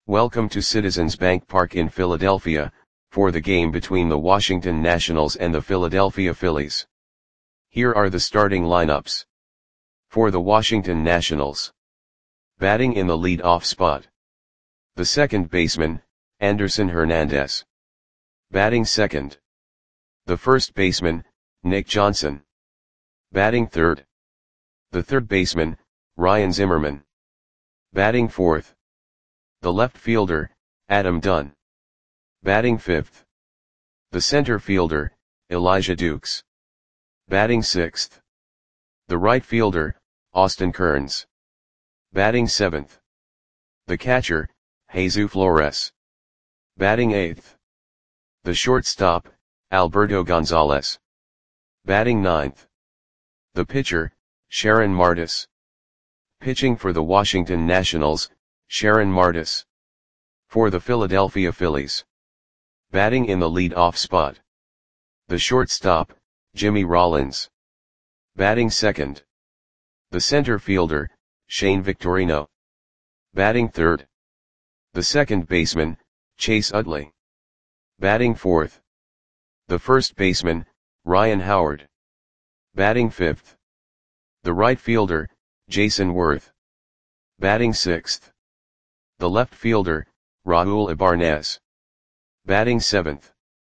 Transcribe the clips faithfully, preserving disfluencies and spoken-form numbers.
Welcome to Citizens Bank Park in Philadelphia, for the game between the Washington Nationals and the Philadelphia Phillies. Here are the starting lineups. For the Washington Nationals. Batting in the lead-off spot. The second baseman, Anderson Hernandez. Batting second. The first baseman, Nick Johnson. Batting third. The third baseman, Ryan Zimmerman. Batting fourth. The left fielder, Adam Dunn. Batting fifth. The center fielder, Elijah Dukes. Batting sixth. The right fielder, Austin Kearns. Batting seventh. The catcher, Jesus Flores. Batting eighth. The shortstop, Alberto Gonzalez. Batting ninth. The pitcher, Sharon Martis. Pitching for the Washington Nationals, Sharon Martis. For the Philadelphia Phillies. Batting in the lead-off spot. The shortstop, Jimmy Rollins. Batting second. The center fielder, Shane Victorino. Batting third. The second baseman, Chase Utley. Batting fourth. The first baseman, Ryan Howard. Batting fifth. The right fielder, Jason Worth. Batting sixth. The left fielder, Raul Ibanez. Batting seventh.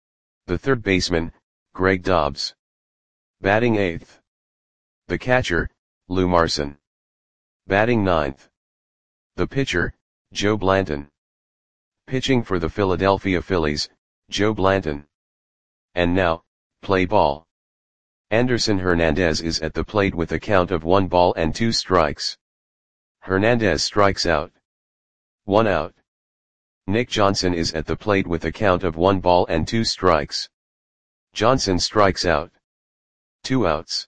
The third baseman, Greg Dobbs. Batting eighth. The catcher, Lou Marson. Batting ninth. The pitcher, Joe Blanton. Pitching for the Philadelphia Phillies, Joe Blanton. And now, play ball. Anderson Hernandez is at the plate with a count of one ball and two strikes. Hernandez strikes out. One out. Nick Johnson is at the plate with a count of one ball and two strikes. Johnson strikes out. Two outs.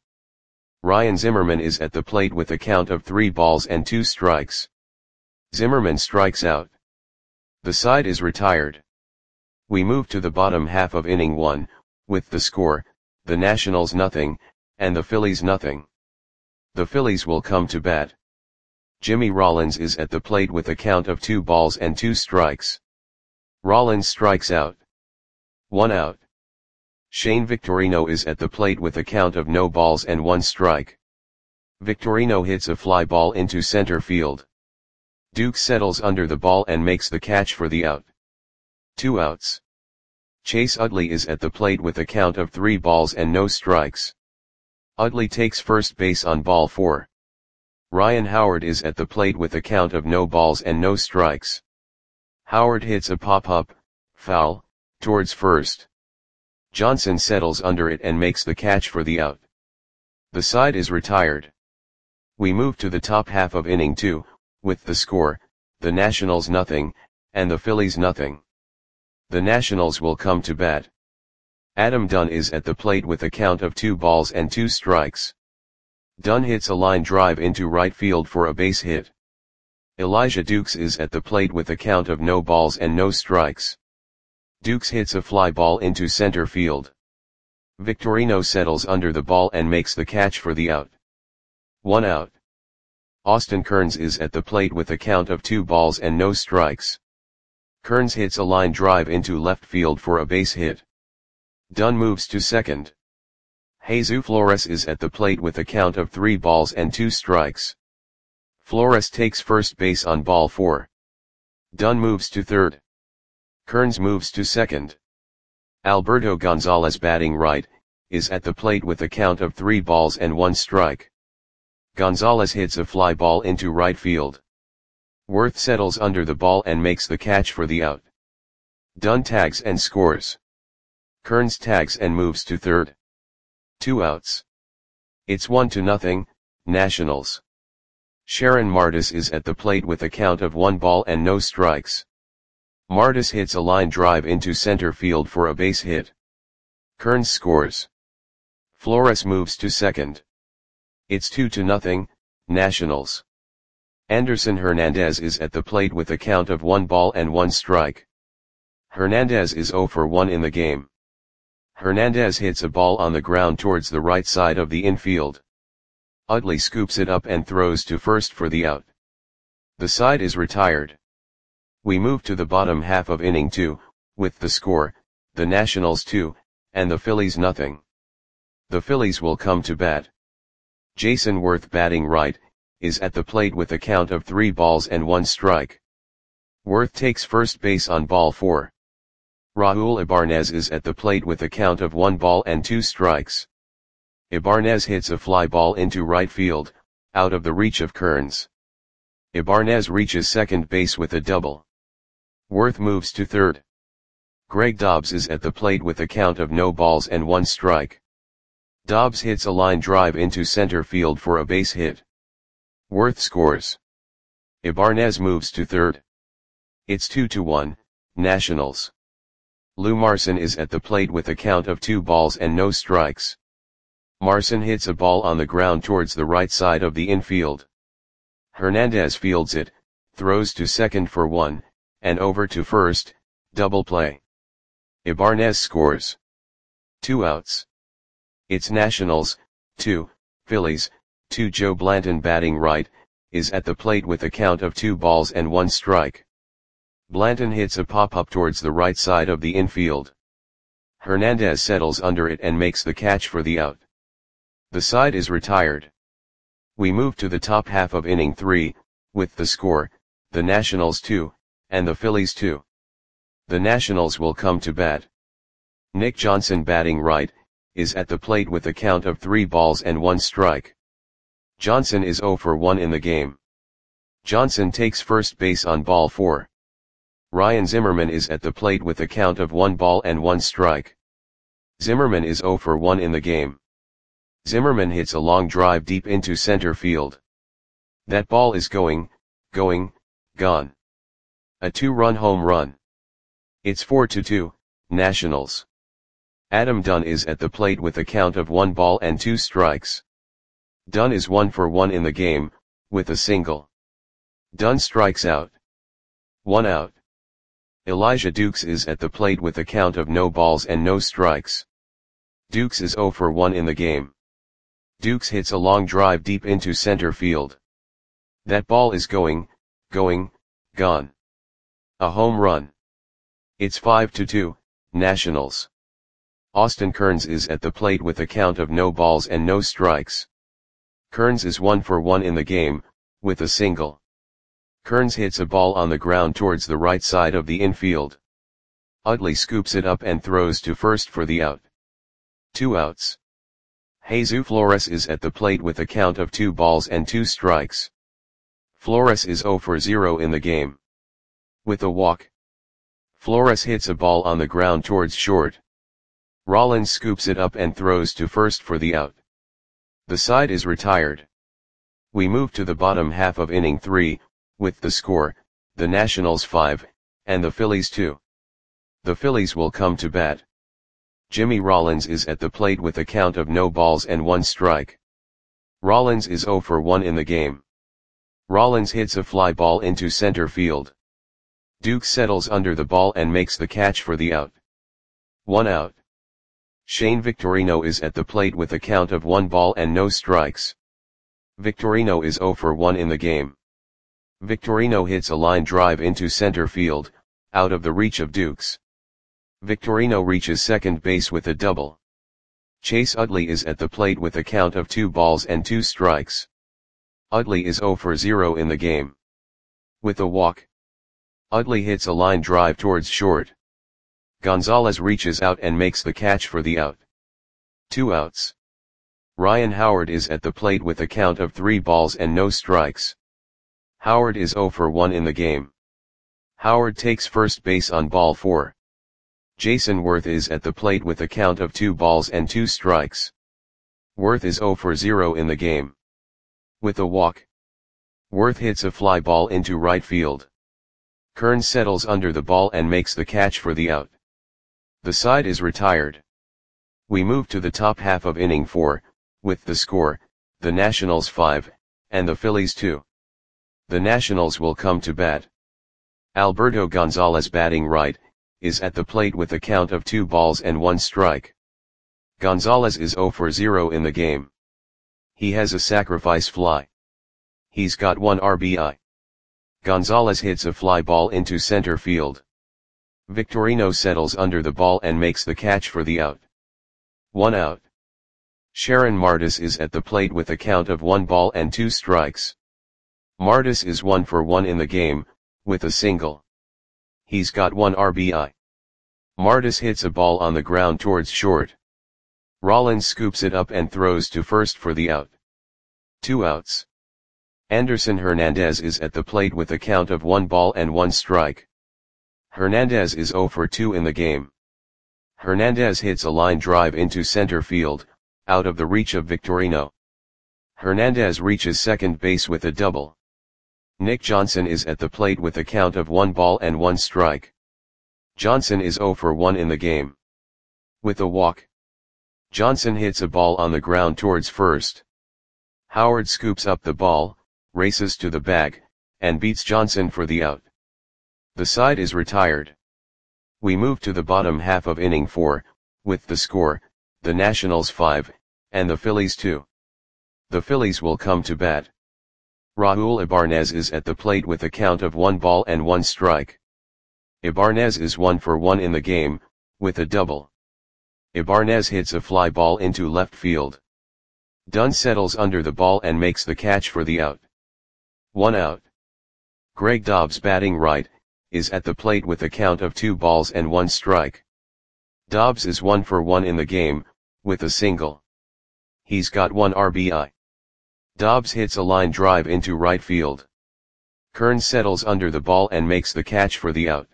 Ryan Zimmerman is at the plate with a count of three balls and two strikes. Zimmerman strikes out. The side is retired. We move to the bottom half of inning one, with the score, the Nationals nothing, and the Phillies nothing. The Phillies will come to bat. Jimmy Rollins is at the plate with a count of two balls and two strikes. Rollins strikes out. One out. Shane Victorino is at the plate with a count of no balls and one strike. Victorino hits a fly ball into center field. Duke settles under the ball and makes the catch for the out. Two outs. Chase Utley is at the plate with a count of three balls and no strikes. Utley takes first base on ball four. Ryan Howard is at the plate with a count of no balls and no strikes. Howard hits a pop-up, foul, towards first. Johnson settles under it and makes the catch for the out. The side is retired. We move to the top half of inning two, with the score, the Nationals nothing, and the Phillies nothing. The Nationals will come to bat. Adam Dunn is at the plate with a count of two balls and two strikes. Dunn hits a line drive into right field for a base hit. Elijah Dukes is at the plate with a count of no balls and no strikes. Dukes hits a fly ball into center field. Victorino settles under the ball and makes the catch for the out. One out. Austin Kearns is at the plate with a count of two balls and no strikes. Kearns hits a line drive into left field for a base hit. Dunn moves to second. Jesus Flores is at the plate with a count of three balls and two strikes. Flores takes first base on ball four. Dunn moves to third. Kearns moves to second. Alberto Gonzalez, batting right, is at the plate with a count of three balls and one strike. Gonzalez hits a fly ball into right field. Worth settles under the ball and makes the catch for the out. Dunn tags and scores. Kearns tags and moves to third. Two outs. It's one to nothing, Nationals. Sharon Martis is at the plate with a count of one ball and no strikes. Martis hits a line drive into center field for a base hit. Kearns scores. Flores moves to second. It's two to nothing, Nationals. Anderson Hernandez is at the plate with a count of one ball and one strike. Hernandez is zero for one in the game. Hernandez hits a ball on the ground towards the right side of the infield. Utley scoops it up and throws to first for the out. The side is retired. We move to the bottom half of inning two, with the score, the Nationals two, and the Phillies nothing. The Phillies will come to bat. Jason Worth batting right, is at the plate with a count of three balls and one strike. Worth takes first base on ball four. Raul Ibanez is at the plate with a count of one ball and two strikes. Ibanez hits a fly ball into right field, out of the reach of Kearns. Ibanez reaches second base with a double. Worth moves to third. Greg Dobbs is at the plate with a count of no balls and one strike. Dobbs hits a line drive into center field for a base hit. Worth scores. Ibanez moves to third. It's two to one, Nationals. Lou Marson is at the plate with a count of two balls and no strikes. Marson hits a ball on the ground towards the right side of the infield. Hernandez fields it, throws to second for one, and over to first, double play. Ibanez scores. Two outs. It's Nationals, two, Phillies, two. Joe Blanton batting right, is at the plate with a count of two balls and one strike. Blanton hits a pop-up towards the right side of the infield. Hernandez settles under it and makes the catch for the out. The side is retired. We move to the top half of inning three, with the score, the Nationals two, and the Phillies two. The Nationals will come to bat. Nick Johnson batting right, is at the plate with a count of three balls and one strike. Johnson is zero for one in the game. Johnson takes first base on ball four. Ryan Zimmerman is at the plate with a count of one ball and one strike. Zimmerman is zero for one in the game. Zimmerman hits a long drive deep into center field. That ball is going, going, gone. A two-run home run. It's four to two, Nationals. Adam Dunn is at the plate with a count of one ball and two strikes. Dunn is one for one in the game, with a single. Dunn strikes out. One out. Elijah Dukes is at the plate with a count of no balls and no strikes. Dukes is zero for one in the game. Dukes hits a long drive deep into center field. That ball is going, going, gone. A home run. It's five to two, Nationals. Austin Kearns is at the plate with a count of no balls and no strikes. Kearns is one for one in the game, with a single. Kearns hits a ball on the ground towards the right side of the infield. Utley scoops it up and throws to first for the out. Two outs. Jesus Flores is at the plate with a count of two balls and two strikes. Flores is zero for zero in the game. With a walk. Flores hits a ball on the ground towards short. Rollins scoops it up and throws to first for the out. The side is retired. We move to the bottom half of inning three, with the score, the Nationals five, and the Phillies two. The Phillies will come to bat. Jimmy Rollins is at the plate with a count of no balls and one strike. Rollins is zero for one in the game. Rollins hits a fly ball into center field. Duke settles under the ball and makes the catch for the out. One out. Shane Victorino is at the plate with a count of one ball and no strikes. Victorino is zero for one in the game. Victorino hits a line drive into center field, out of the reach of Dukes. Victorino reaches second base with a double. Chase Utley is at the plate with a count of two balls and two strikes. Utley is zero for zero in the game. With a walk. Utley hits a line drive towards short. Gonzalez reaches out and makes the catch for the out. Two outs. Ryan Howard is at the plate with a count of three balls and no strikes. Howard is zero for one in the game. Howard takes first base on ball four. Jason Worth is at the plate with a count of two balls and two strikes. Worth is zero for zero in the game. With a walk. Worth hits a fly ball into right field. Kearns settles under the ball and makes the catch for the out. The side is retired. We move to the top half of inning four, with the score, the Nationals five, and the Phillies two. The Nationals will come to bat. Alberto Gonzalez batting right, is at the plate with a count of two balls and one strike. Gonzalez is zero for zero in the game. He has a sacrifice fly. He's got one R B I. Gonzalez hits a fly ball into center field. Victorino settles under the ball and makes the catch for the out. One out. Sharon Martis is at the plate with a count of one ball and two strikes. Martis is one for one in the game, with a single. He's got one R B I. Martis hits a ball on the ground towards short. Rollins scoops it up and throws to first for the out. Two outs. Anderson Hernandez is at the plate with a count of one ball and one strike. Hernandez is zero for two in the game. Hernandez hits a line drive into center field, out of the reach of Victorino. Hernandez reaches second base with a double. Nick Johnson is at the plate with a count of one ball and one strike. Johnson is zero for one in the game. With a walk. Johnson hits a ball on the ground towards first. Howard scoops up the ball, races to the bag, and beats Johnson for the out. The side is retired. We move to the bottom half of inning four, with the score, the Nationals five, and the Phillies two. The Phillies will come to bat. Raul Ibanez is at the plate with a count of one ball and one strike. Ibanez is one for one in the game, with a double. Ibanez hits a fly ball into left field. Dunn settles under the ball and makes the catch for the out. One out. Greg Dobbs, batting right, is at the plate with a count of two balls and one strike. Dobbs is one for one in the game, with a single. He's got one R B I. Dobbs hits a line drive into right field. Kearns settles under the ball and makes the catch for the out.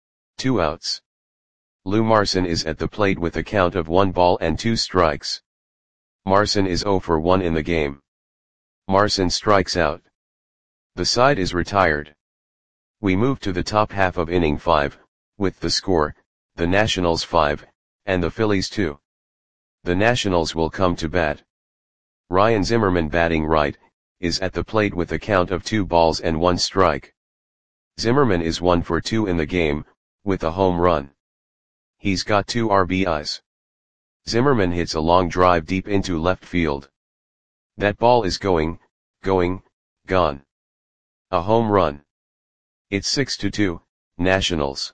Two outs. Lou Marson is at the plate with a count of one ball and two strikes. Marson is zero for one in the game. Marson strikes out. The side is retired. We move to the top half of inning five, with the score, the Nationals five, and the Phillies two. The Nationals will come to bat. Ryan Zimmerman, batting right, is at the plate with a count of two balls and one strike. Zimmerman is one for two in the game, with a home run. He's got two R B Is. Zimmerman hits a long drive deep into left field. That ball is going, going, gone. A home run. It's six to two, Nationals.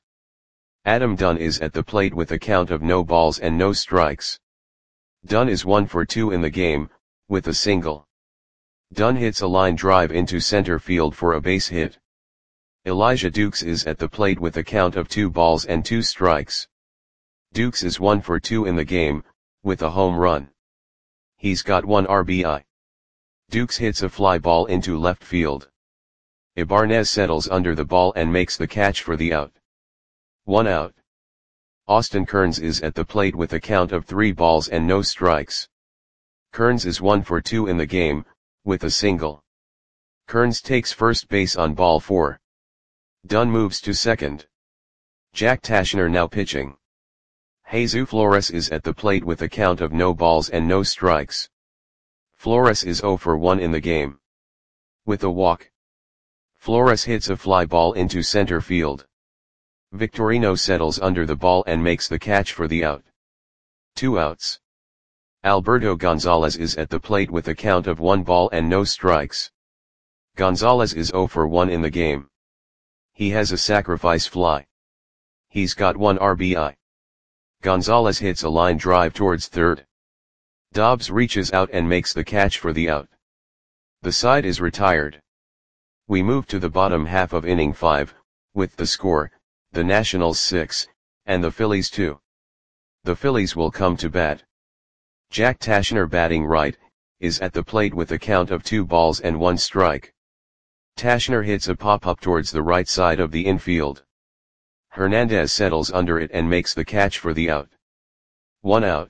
Adam Dunn is at the plate with a count of no balls and no strikes. Dunn is one for two in the game, with a single. Dunn hits a line drive into center field for a base hit. Elijah Dukes is at the plate with a count of two balls and two strikes. Dukes is one for two in the game, with a home run. He's got one R B I. Dukes hits a fly ball into left field. Ibanez settles under the ball and makes the catch for the out. One out. Austin Kearns is at the plate with a count of three balls and no strikes. Kearns is one for two in the game, with a single. Kearns takes first base on ball four. Dunn moves to second. Jack Tashner now pitching. Jesus Flores is at the plate with a count of no balls and no strikes. Flores is zero for one in the game. With a walk. Flores hits a fly ball into center field. Victorino settles under the ball and makes the catch for the out. Two outs. Alberto Gonzalez is at the plate with a count of one ball and no strikes. Gonzalez is zero for one in the game. He has a sacrifice fly. He's got one R B I. Gonzalez hits a line drive towards third. Dobbs reaches out and makes the catch for the out. The side is retired. We move to the bottom half of inning five, with the score, the Nationals six, and the Phillies two. The Phillies will come to bat. Jack Tashner, batting right, is at the plate with a count of two balls and one strike. Tashner hits a pop-up towards the right side of the infield. Hernandez settles under it and makes the catch for the out. One out.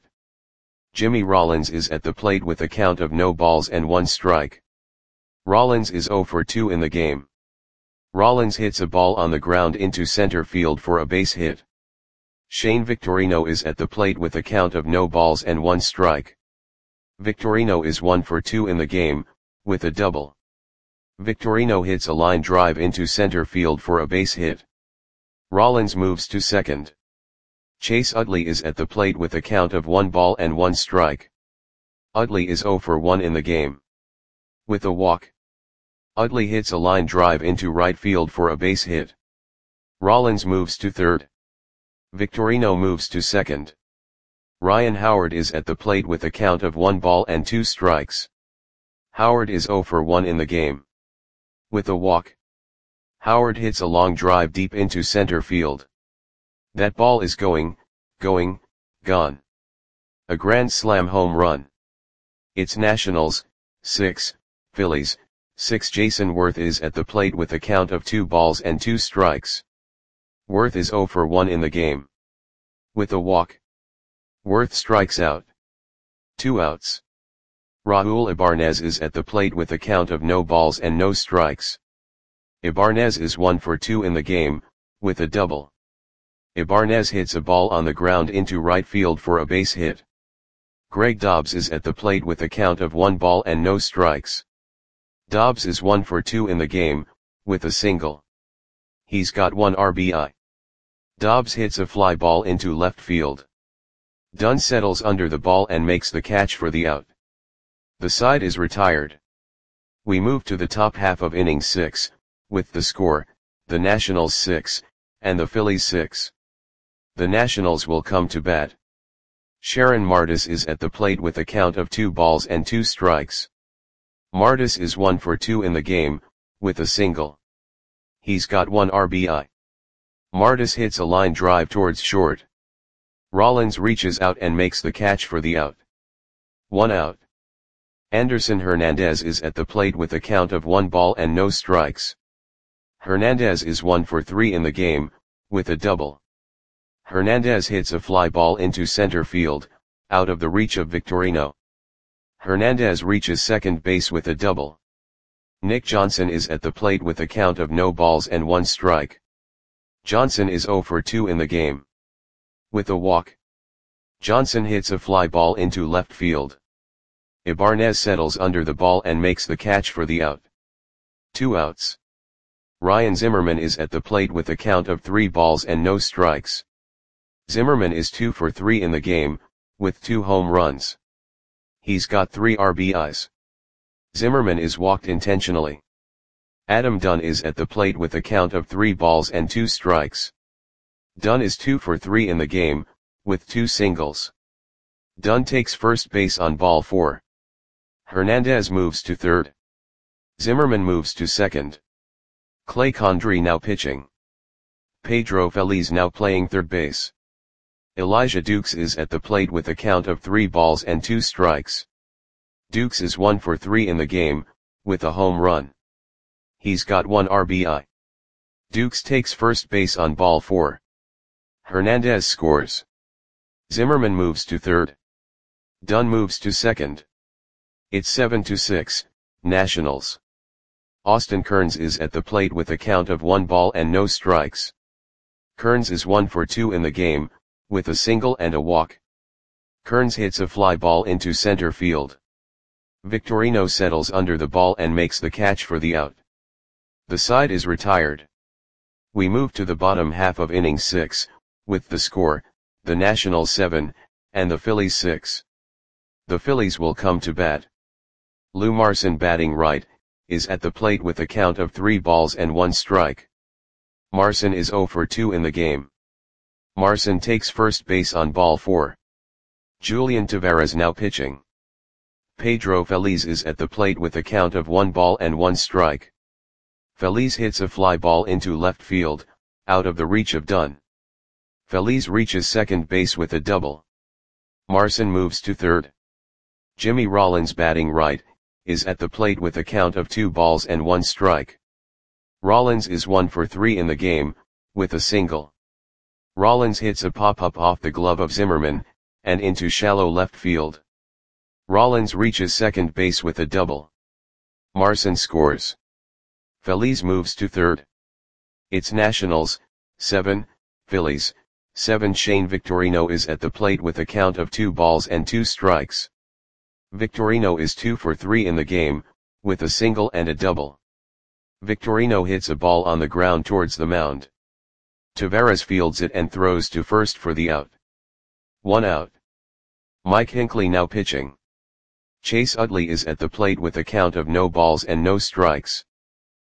Jimmy Rollins is at the plate with a count of no balls and one strike. Rollins is zero for two in the game. Rollins hits a ball on the ground into center field for a base hit. Shane Victorino is at the plate with a count of no balls and one strike. Victorino is one for two in the game, with a double. Victorino hits a line drive into center field for a base hit. Rollins moves to second. Chase Utley is at the plate with a count of one ball and one strike. Utley is zero for one in the game. With a walk. Utley hits a line drive into right field for a base hit. Rollins moves to third. Victorino moves to second. Ryan Howard is at the plate with a count of one ball and two strikes. Howard is zero for one in the game. With a walk, Howard hits a long drive deep into center field. That ball is going, going, gone. A grand slam home run. It's Nationals, six, Phillies, six. Jason Worth is at the plate with a count of two balls and two strikes. Worth is zero for one in the game. With a walk, Worth strikes out. Two outs. Raul Ibanez is at the plate with a count of no balls and no strikes. Ibanez is one for two in the game, with a double. Ibanez hits a ball on the ground into right field for a base hit. Greg Dobbs is at the plate with a count of one ball and no strikes. Dobbs is one for two in the game, with a single. He's got one R B I. Dobbs hits a fly ball into left field. Dunn settles under the ball and makes the catch for the out. The side is retired. We move to the top half of inning six, with the score, the Nationals six, and the Phillies six. The Nationals will come to bat. Sharon Martis is at the plate with a count of two balls and two strikes. Martis is one for two in the game, with a single. He's got one R B I. Martis hits a line drive towards short. Rollins reaches out and makes the catch for the out. One out. Anderson Hernandez is at the plate with a count of one ball and no strikes. Hernandez is one for three in the game, with a double. Hernandez hits a fly ball into center field, out of the reach of Victorino. Hernandez reaches second base with a double. Nick Johnson is at the plate with a count of no balls and one strike. Johnson is zero for two in the game. With a walk, Johnson hits a fly ball into left field. Ibanez settles under the ball and makes the catch for the out. Two outs. Ryan Zimmerman is at the plate with a count of three balls and no strikes. Zimmerman is two for three in the game, with two home runs. He's got three R B Is. Zimmerman is walked intentionally. Adam Dunn is at the plate with a count of three balls and two strikes. Dunn is two for three in the game, with two singles. Dunn takes first base on ball four. Hernandez moves to third. Zimmerman moves to second. Clay Condrey now pitching. Pedro Feliz now playing third base. Elijah Dukes is at the plate with a count of three balls and two strikes. Dukes is one for three in the game, with a home run. He's got one R B I. Dukes takes first base on ball four. Hernandez scores. Zimmerman moves to third. Dunn moves to second. It's seven to six, Nationals. Austin Kearns is at the plate with a count of one ball and no strikes. Kearns is one for two in the game, with a single and a walk. Kearns hits a fly ball into center field. Victorino settles under the ball and makes the catch for the out. The side is retired. We move to the bottom half of inning six, with the score, the Nationals seven, and the Phillies six. The Phillies will come to bat. Lou Marson, batting right, is at the plate with a count of three balls and one strike. Marson is zero for two in the game. Marson takes first base on ball four. Julian Taveras now pitching. Pedro Feliz is at the plate with a count of one ball and one strike. Feliz hits a fly ball into left field, out of the reach of Dunn. Feliz reaches second base with a double. Marson moves to third. Jimmy Rollins, batting right, is at the plate with a count of two balls and one strike. Rollins is one for three in the game, with a single. Rollins hits a pop-up off the glove of Zimmerman, and into shallow left field. Rollins reaches second base with a double. Marson scores. Feliz moves to third. It's Nationals, seven, Phillies, seven. Shane Victorino is at the plate with a count of two balls and two strikes. Victorino is two for three in the game, with a single and a double. Victorino hits a ball on the ground towards the mound. Taveras fields it and throws to first for the out. One out. Mike Hinckley now pitching. Chase Utley is at the plate with a count of no balls and no strikes.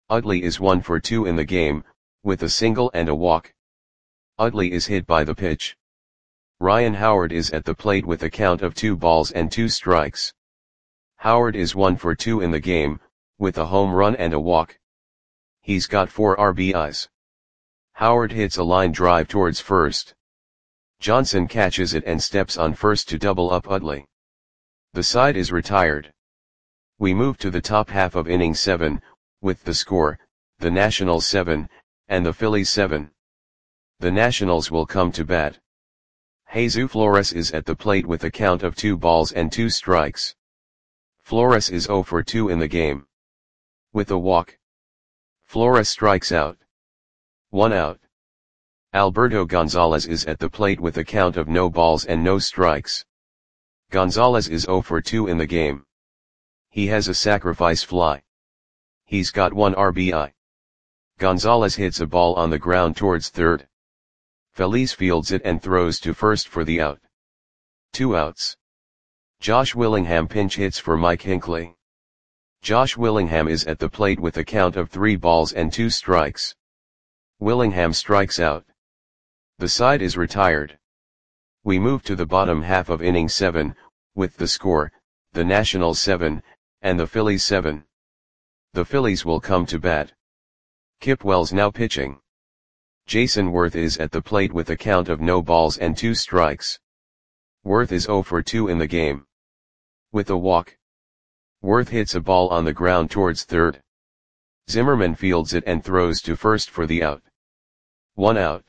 Utley is one for two in the game, with a single and a walk. Utley is hit by the pitch. Ryan Howard is at the plate with a count of two balls and two strikes. Howard is one for two in the game, with a home run and a walk. He's got four R B Is. Howard hits a line drive towards first. Johnson catches it and steps on first to double up Utley. The side is retired. We move to the top half of inning seven, with the score, the Nationals seven, and the Phillies seven. The Nationals will come to bat. Jesus Flores is at the plate with a count of two balls and two strikes. Flores is zero for two in the game. With a walk. Flores strikes out. One out. Alberto Gonzalez is at the plate with a count of no balls and no strikes. Gonzalez is zero for two in the game. He has a sacrifice fly. He's got one R B I. Gonzalez hits a ball on the ground towards third. Feliz fields it and throws to first for the out. Two outs. Josh Willingham pinch hits for Mike Hinckley. Josh Willingham is at the plate with a count of three balls and two strikes. Willingham strikes out. The side is retired. We move to the bottom half of inning seven, with the score, the Nationals seven, and the Phillies seven. The Phillies will come to bat. Kip Wells now pitching. Jason Worth is at the plate with a count of no balls and two strikes. Worth is zero for two in the game. With a walk. Worth hits a ball on the ground towards third. Zimmerman fields it and throws to first for the out. One out.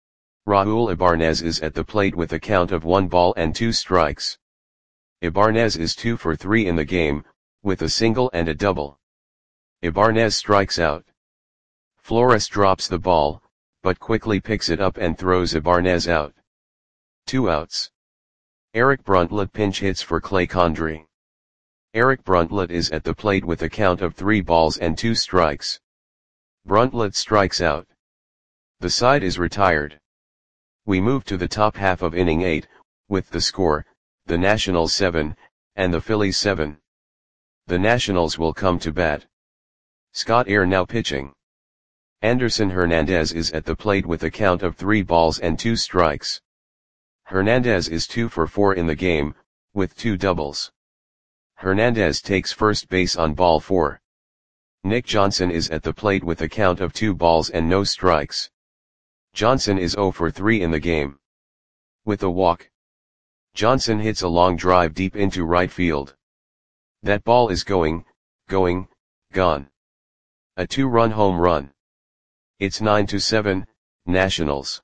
Raul Ibanez is at the plate with a count of one ball and two strikes. Ibanez is two for three in the game, with a single and a double. Ibanez strikes out. Flores drops the ball, but quickly picks it up and throws Ibanez out. Two outs. Eric Bruntlett pinch hits for Clay Condrey. Eric Bruntlett is at the plate with a count of three balls and two strikes. Bruntlett strikes out. The side is retired. We move to the top half of inning eight, with the score, the Nationals seven, and the Phillies seven. The Nationals will come to bat. Scott Air now pitching. Anderson Hernandez is at the plate with a count of three balls and two strikes. Hernandez is two for four in the game, with two doubles. Hernandez takes first base on ball four. Nick Johnson is at the plate with a count of two balls and no strikes. Johnson is zero for three in the game. With a walk. Johnson hits a long drive deep into right field. That ball is going, going, gone. A two-run home run. It's nine to seven, Nationals.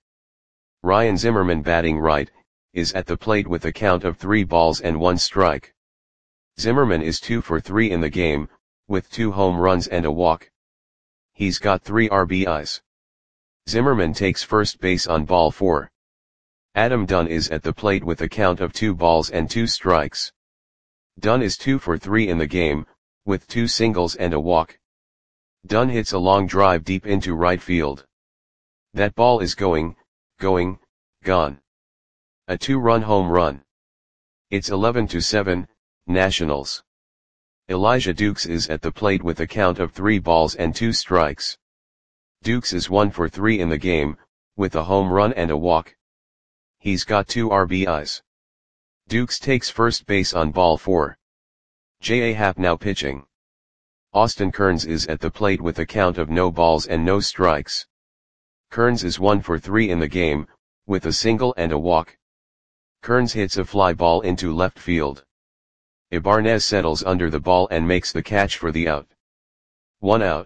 Ryan Zimmerman batting right, is at the plate with a count of three balls and one strike. Zimmerman is two for three in the game, with two home runs and a walk. He's got three R B Is. Zimmerman takes first base on ball four. Adam Dunn is at the plate with a count of two balls and two strikes. Dunn is two for three in the game, with two singles and a walk. Dunn hits a long drive deep into right field. That ball is going, going, gone. A two-run home run. It's eleven to seven, Nationals. Elijah Dukes is at the plate with a count of three balls and two strikes. Dukes is one for three in the game, with a home run and a walk. He's got two R B Is. Dukes takes first base on ball four. J A. Happ now pitching. Austin Kearns is at the plate with a count of no balls and no strikes. Kearns is one for three in the game, with a single and a walk. Kearns hits a fly ball into left field. Ibanez settles under the ball and makes the catch for the out. One out.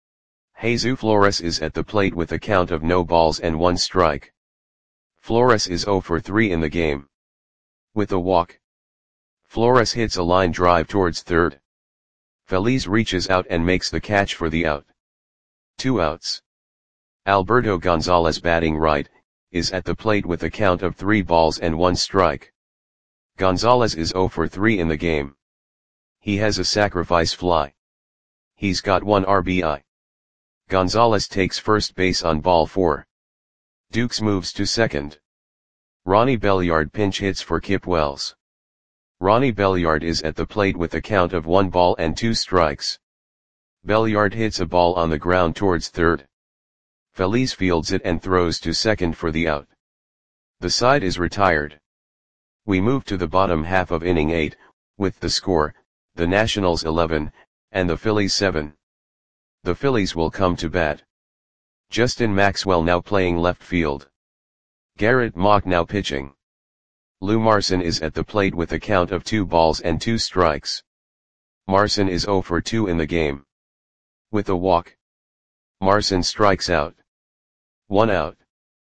Jesus Flores is at the plate with a count of no balls and one strike. Flores is zero for three in the game. With a walk. Flores hits a line drive towards third. Feliz reaches out and makes the catch for the out. Two outs. Alberto Gonzalez batting right, is at the plate with a count of three balls and one strike. Gonzalez is zero for three in the game. He has a sacrifice fly. He's got one R B I. Gonzalez takes first base on ball four. Dukes moves to second. Ronnie Belliard pinch hits for Kip Wells. Ronnie Belliard is at the plate with a count of one ball and two strikes. Belliard hits a ball on the ground towards third. Feliz fields it and throws to second for the out. The side is retired. We move to the bottom half of inning eight, with the score, the Nationals eleven, and the Phillies seven. The Phillies will come to bat. Justin Maxwell now playing left field. Garrett Mock now pitching. Lou Marson is at the plate with a count of two balls and two strikes. Marson is oh for two in the game. With a walk, Marson strikes out. One out.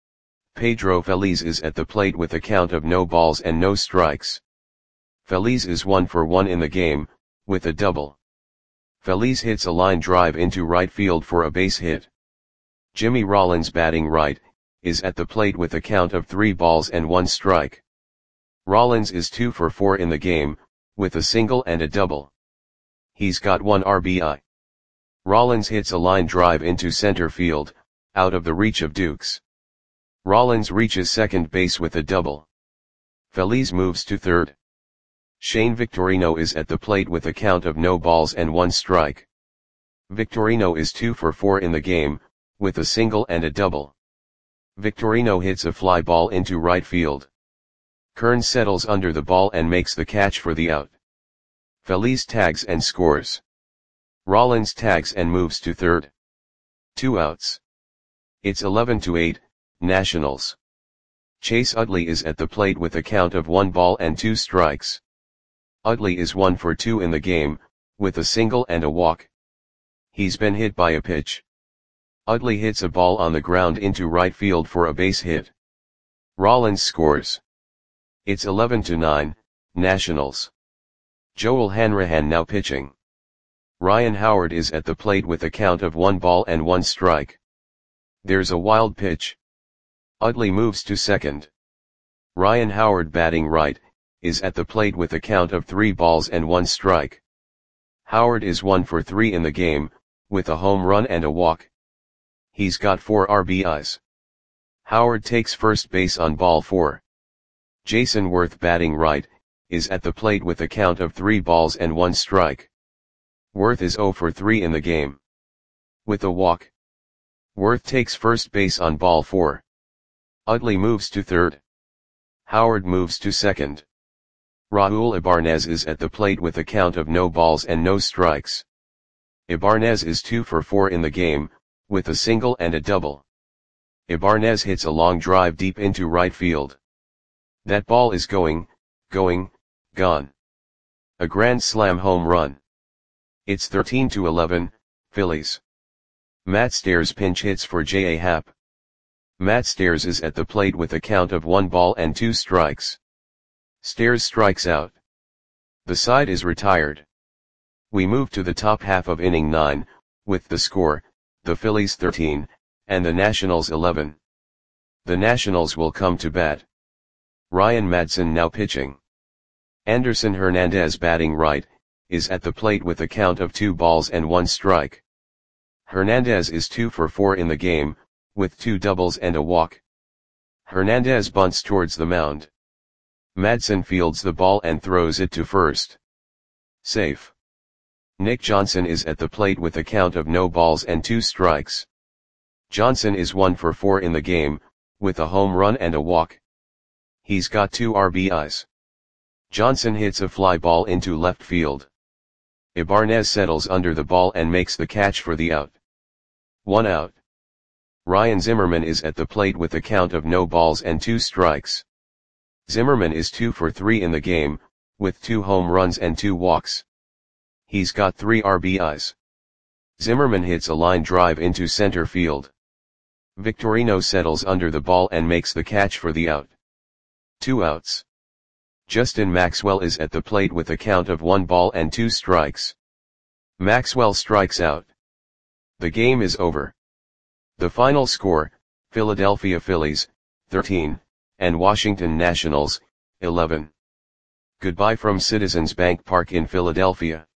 Pedro Feliz is at the plate with a count of no balls and no strikes. Feliz is one for one in the game, with a double. Feliz hits a line drive into right field for a base hit. Jimmy Rollins batting right, is at the plate with a count of three balls and one strike. Rollins is two for four in the game, with a single and a double. He's got one R B I. Rollins hits a line drive into center field, out of the reach of Dukes. Rollins reaches second base with a double. Feliz moves to third. Shane Victorino is at the plate with a count of no balls and one strike. Victorino is two for four in the game, with a single and a double. Victorino hits a fly ball into right field. Kern settles under the ball and makes the catch for the out. Feliz tags and scores. Rollins tags and moves to third. Two outs. It's eleven to eight, Nationals. Chase Utley is at the plate with a count of one ball and two strikes. Utley is one for two in the game, with a single and a walk. He's been hit by a pitch. Utley hits a ball on the ground into right field for a base hit. Rollins scores. It's eleven to nine, Nationals. Joel Hanrahan now pitching. Ryan Howard is at the plate with a count of one ball and one strike. There's a wild pitch. Utley moves to second. Ryan Howard batting right, is at the plate with a count of three balls and one strike. Howard is one for three in the game, with a home run and a walk. He's got four R B Is. Howard takes first base on ball four. Jason Worth batting right, is at the plate with a count of three balls and one strike. Worth is oh for three in the game. With a walk, Worth takes first base on ball four. Utley moves to third. Howard moves to second. Raul Ibanez is at the plate with a count of no balls and no strikes. Ibanez is two for four in the game, with a single and a double. Ibanez hits a long drive deep into right field. That ball is going, going, gone. A grand slam home run. It's thirteen to eleven, Phillies. Matt Stairs pinch hits for J A. Happ. Matt Stairs is at the plate with a count of one ball and two strikes. Stairs strikes out. The side is retired. We move to the top half of inning nine, with the score, the Phillies thirteen, and the Nationals eleven. The Nationals will come to bat. Ryan Madson now pitching. Anderson Hernandez batting right, is at the plate with a count of two balls and one strike. Hernandez is two for four in the game, with two doubles and a walk. Hernandez bunts towards the mound. Madson fields the ball and throws it to first. Safe. Nick Johnson is at the plate with a count of no balls and two strikes. Johnson is one for four in the game, with a home run and a walk. He's got two R B Is. Johnson hits a fly ball into left field. Ibanez settles under the ball and makes the catch for the out. One out. Ryan Zimmerman is at the plate with a count of no balls and two strikes. Zimmerman is two for three in the game, with two home runs and two walks. He's got three R B Is. Zimmerman hits a line drive into center field. Victorino settles under the ball and makes the catch for the out. Two outs. Justin Maxwell is at the plate with a count of one ball and two strikes. Maxwell strikes out. The game is over. The final score, Philadelphia Phillies, thirteen, and Washington Nationals, eleven. Goodbye from Citizens Bank Park in Philadelphia.